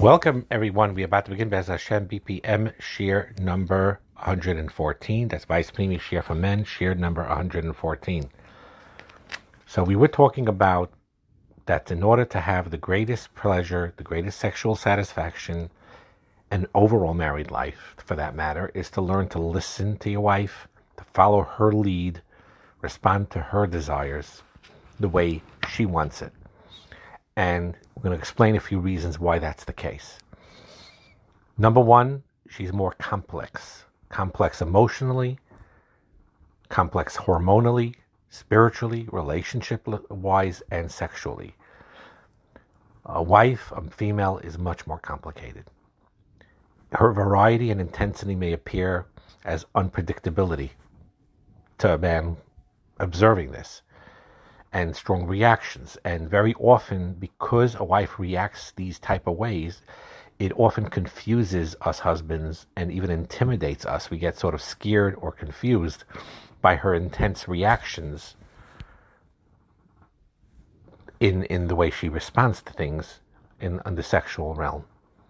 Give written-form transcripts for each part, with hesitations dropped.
Welcome, everyone. We're about to begin Bez Hashem BPM Shir number 114. That's Vice Pnimi Shir for Men, Shir number 114. So we were talking about that in order to have the greatest pleasure, the greatest sexual satisfaction, and overall married life, for that matter, is to learn to listen to your wife, to follow her lead, respond to her desires the way she wants it. And we're going to explain a few reasons why that's the case. Number one, she's more complex. Complex emotionally, complex hormonally, spiritually, relationship-wise, and sexually. A wife, a female, is much more complicated. Her variety and intensity may appear as unpredictability to a man observing this, and strong reactions. And very often, because a wife reacts these type of ways, it often confuses us husbands and even intimidates us. We get sort of scared or confused by her intense reactions in the way she responds to things in the sexual realm.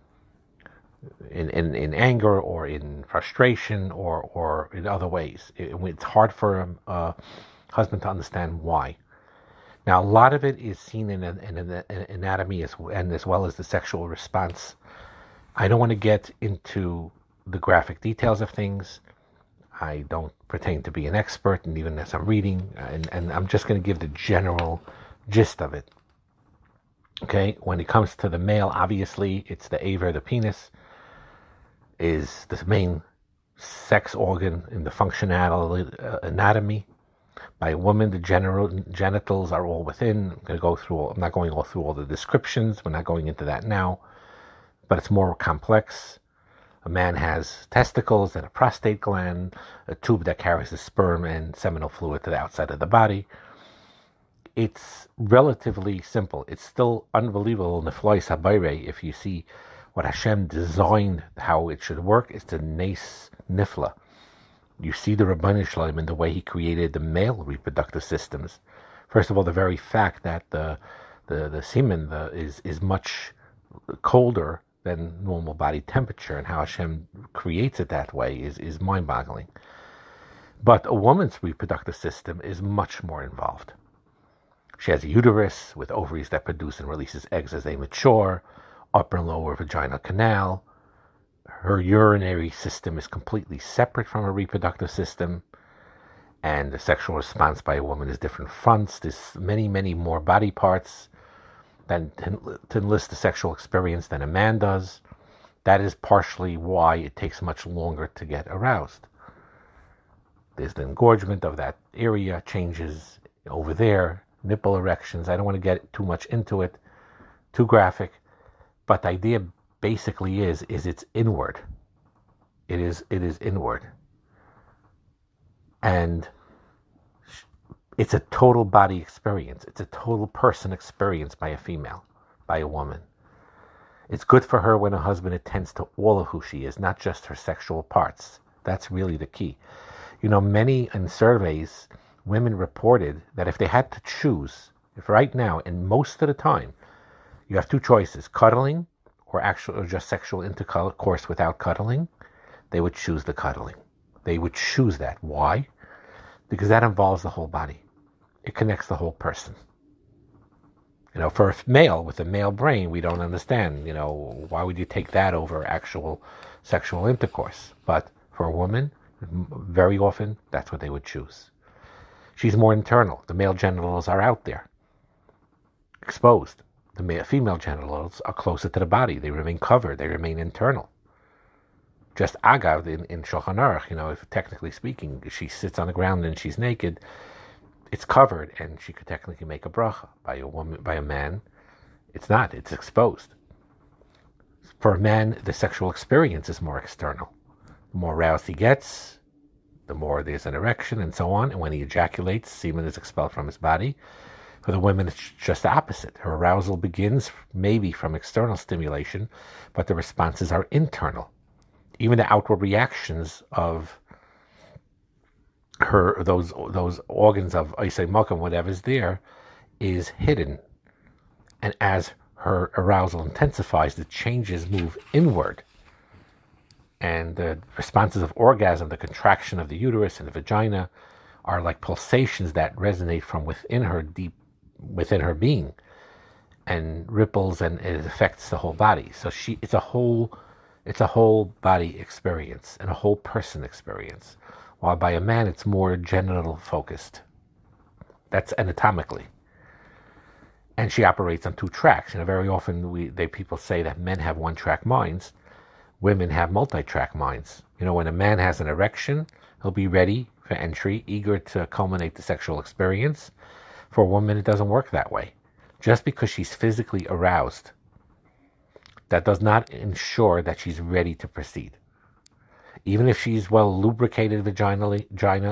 In anger or in frustration or in other ways. It's hard for a husband to understand why. Now, a lot of it is seen in anatomy as well as the sexual response. I don't want to get into the graphic details of things. I don't pretend to be an expert, and even as I'm reading, and I'm just going to give the general gist of it. Okay, when it comes to the male, obviously, it's the aver, the penis, is the main sex organ in the functional anatomy. By a woman, the genitals are all within. I'm not going all through all the descriptions. We're not going into that now. But it's more complex. A man has testicles and a prostate gland, a tube that carries the sperm and seminal fluid to the outside of the body. It's relatively simple. It's still unbelievable, Neflois Habayre, if you see what Hashem designed, how it should work. It's the Nes Nifla. You see the Rabban Shalom in the way he created the male reproductive systems. First of all, the very fact that the semen is much colder than normal body temperature, and how Hashem creates it that way is mind-boggling. But a woman's reproductive system is much more involved. She has a uterus with ovaries that produce and releases eggs as they mature, upper and lower vaginal canal. Her urinary system is completely separate from her reproductive system, and the sexual response by a woman is different fronts. There's many, many more body parts to enlist the sexual experience than a man does. That is partially why it takes much longer to get aroused. There's the engorgement of that area, changes over there, nipple erections. I don't want to get too much into it, too graphic, but the idea basically is it's inward. It is inward. And it's a total body experience. It's a total person experience by a female, by a woman. It's good for her when a husband attends to all of who she is, not just her sexual parts. That's really the key. Many in surveys, women reported that if they had to choose, if right now and most of the time, you have two choices, cuddling or just sexual intercourse without cuddling, they would choose the cuddling. They would choose that. Why? Because that involves the whole body. It connects the whole person. For a male with a male brain, we don't understand, why would you take that over actual sexual intercourse? But for a woman, very often, that's what they would choose. She's more internal. The male genitals are out there, exposed. The female genitals are closer to the body. They remain covered. They remain internal. Just Agav in Shulchan Aruch, if technically speaking, she sits on the ground and she's naked, it's covered, and she could technically make a bracha. By a man, it's not. It's exposed. For a man, the sexual experience is more external. The more aroused he gets, the more there's an erection and so on. And when he ejaculates, semen is expelled from his body. For the women, it's just the opposite. Her arousal begins maybe from external stimulation, but the responses are internal. Even the outward reactions of her, those organs of Isay Malkum, whatever's there, is hidden. And as her arousal intensifies, the changes move inward. And the responses of orgasm, the contraction of the uterus and the vagina, are like pulsations that resonate from within her, deep within her being, and ripples, and it affects the whole body. So it's a whole body experience and a whole person experience. While by a man, it's more genital focused. That's anatomically. And she operates on 2 tracks. Very often people say that men have 1-track minds. Women have multi-track minds. When a man has an erection, he'll be ready for entry, eager to culminate the sexual experience. For a woman, it doesn't work that way. Just because she's physically aroused, that does not ensure that she's ready to proceed. Even if she's well lubricated vaginally,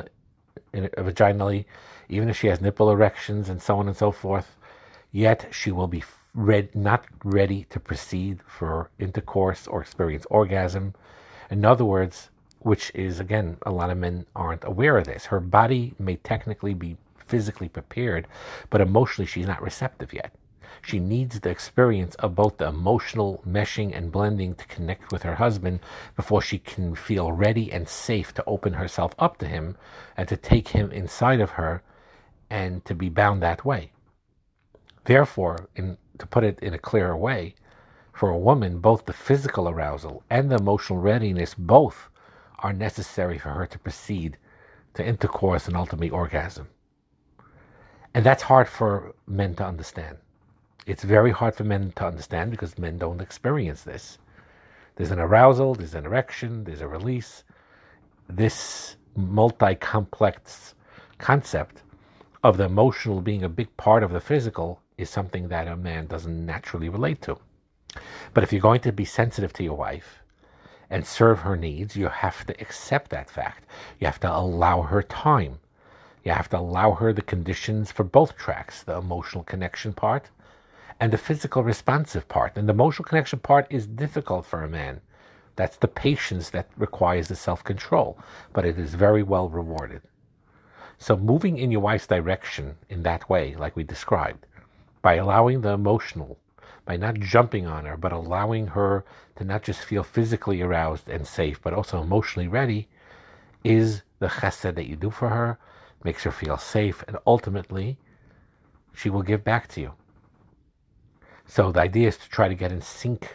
even if she has nipple erections and so on and so forth, yet she will be not ready to proceed for intercourse or experience orgasm. In other words, which is, again, a lot of men aren't aware of this. Her body may technically be physically prepared, but emotionally she's not receptive yet. She needs the experience of both the emotional meshing and blending to connect with her husband before she can feel ready and safe to open herself up to him and to take him inside of her and to be bound that way. Therefore, to put it in a clearer way, for a woman, both the physical arousal and the emotional readiness both are necessary for her to proceed to intercourse and ultimately orgasm. And that's hard for men to understand. It's very hard for men to understand because men don't experience this. There's an arousal, there's an erection, there's a release. This multi-complex concept of the emotional being a big part of the physical is something that a man doesn't naturally relate to. But if you're going to be sensitive to your wife and serve her needs, you have to accept that fact. You have to allow her time. You have to allow her the conditions for both tracks, the emotional connection part and the physical responsive part. And the emotional connection part is difficult for a man. That's the patience that requires the self-control, but it is very well rewarded. So moving in your wife's direction in that way, like we described, by allowing the emotional, by not jumping on her, but allowing her to not just feel physically aroused and safe, but also emotionally ready, is the chesed that you do for her, makes her feel safe, and ultimately, she will give back to you. So the idea is to try to get in sync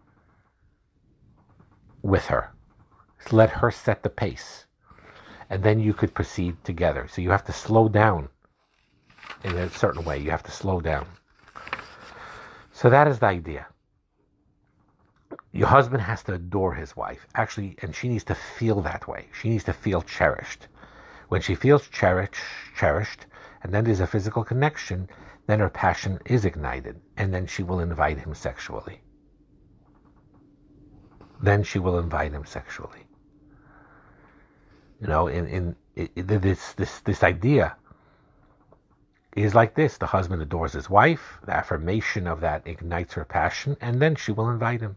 with her. Let her set the pace. And then you could proceed together. So you have to slow down in a certain way. You have to slow down. So that is the idea. Your husband has to adore his wife. Actually, and she needs to feel that way. She needs to feel cherished. When she feels cherished, and then there's a physical connection, then her passion is ignited, and then she will invite him sexually. This idea is like this. The husband adores his wife. The affirmation of that ignites her passion, and then she will invite him.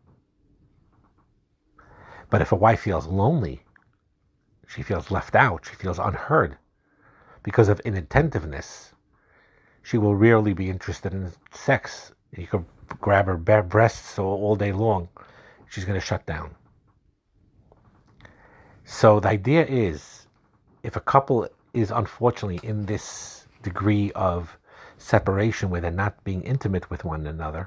But if a wife feels lonely, she feels left out, she feels unheard, because of inattentiveness, she will rarely be interested in sex. You could grab her bare breasts all day long. She's going to shut down. So the idea is, if a couple is unfortunately in this degree of separation where they're not being intimate with one another,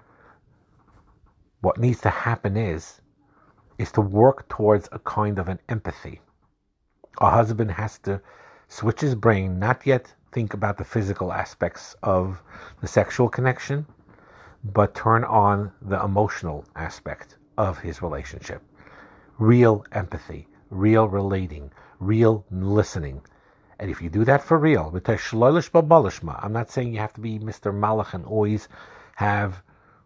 what needs to happen is to work towards a kind of an empathy. A husband has to switch his brain, not yet think about the physical aspects of the sexual connection, but turn on the emotional aspect of his relationship. Real empathy, real relating, real listening. And if you do that for real, I'm not saying you have to be Mr. Malach and always have,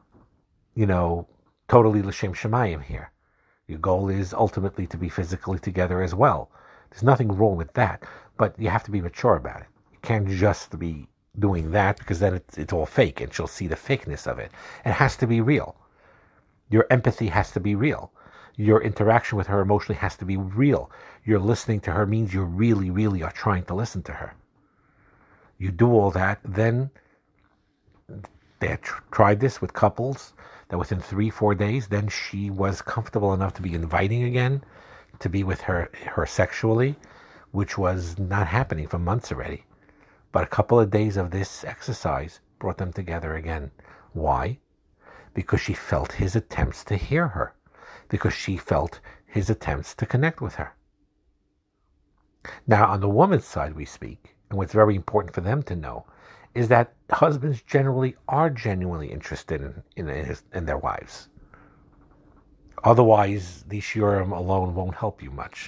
totally l'shem shemayim here. Your goal is ultimately to be physically together as well. There's nothing wrong with that, but you have to be mature about it. You can't just be doing that because then it's all fake and she'll see the fakeness of it. It has to be real. Your empathy has to be real. Your interaction with her emotionally has to be real. Your listening to her means you really, really are trying to listen to her. You do all that, then They had tried this with couples that within 3-4 days, then she was comfortable enough to be inviting again to be with her sexually, which was not happening for months already. But a couple of days of this exercise brought them together again. Why? Because she felt his attempts to hear her. Because she felt his attempts to connect with her. Now, on the woman's side we speak, and what's very important for them to know is that husbands generally are genuinely interested in their wives. Otherwise, the shiurim alone won't help you much.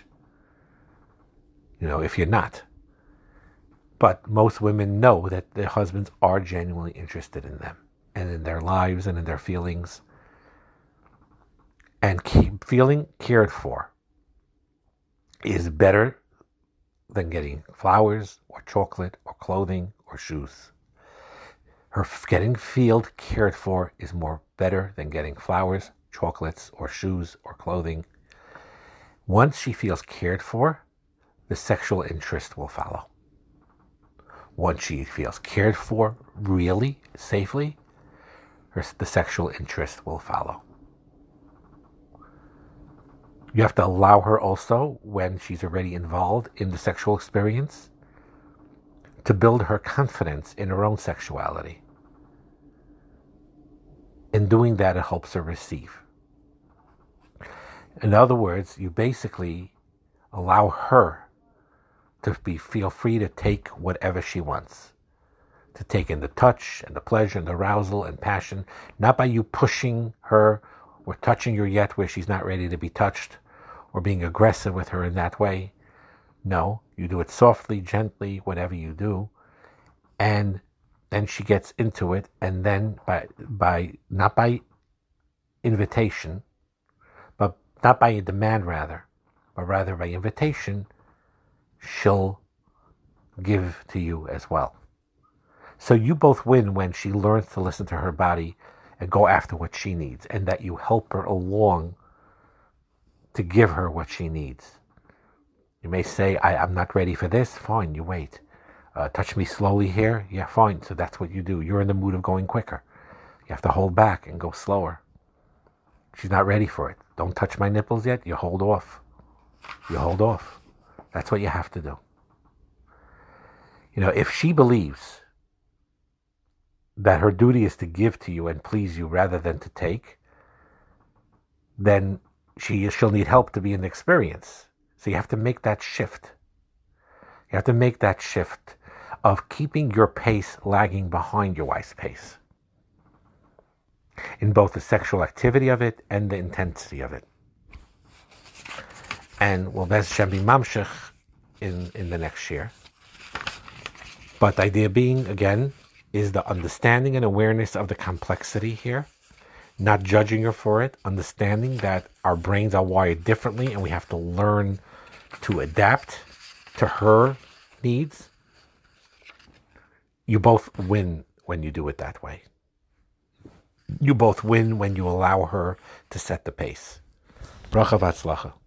If you're not. But most women know that their husbands are genuinely interested in them and in their lives and in their feelings. And feeling cared for is better than getting flowers or chocolate or clothing or shoes. Her getting cared for is more better than getting flowers, chocolates, or shoes or clothing. Once she feels cared for, the sexual interest will follow. Once she feels cared for really safely, the sexual interest will follow. You have to allow her also, when she's already involved in the sexual experience, to build her confidence in her own sexuality. In doing that, it helps her receive. In other words, you basically allow her to feel free to take whatever she wants. To take in the touch and the pleasure and the arousal and passion, not by you pushing her or touching her yet where she's not ready to be touched, or being aggressive with her in that way. No, you do it softly, gently, whatever you do, and then she gets into it, and then by not by invitation, but not by a demand rather, but rather by invitation, she'll give to you as well. So you both win when she learns to listen to her body and go after what she needs, and that you help her along to give her what she needs. You may say, I'm not ready for this. Fine, you wait. Touch me slowly here. Yeah, fine. So that's what you do. You're in the mood of going quicker. You have to hold back and go slower. She's not ready for it. Don't touch my nipples yet. You hold off. You hold off. That's what you have to do. If she believes that her duty is to give to you and please you rather than to take, then she'll need help to be in the experience. So you have to make that shift. You have to make that shift of keeping your pace lagging behind your wife's pace, in both the sexual activity of it and the intensity of it. And will Bez Hashem be mamshech in the next year. But the idea being, again, is the understanding and awareness of the complexity here, not judging her for it, understanding that our brains are wired differently and we have to learn to adapt to her needs. You both win when you do it that way. You both win when you allow her to set the pace. Bracha v'atzlacha.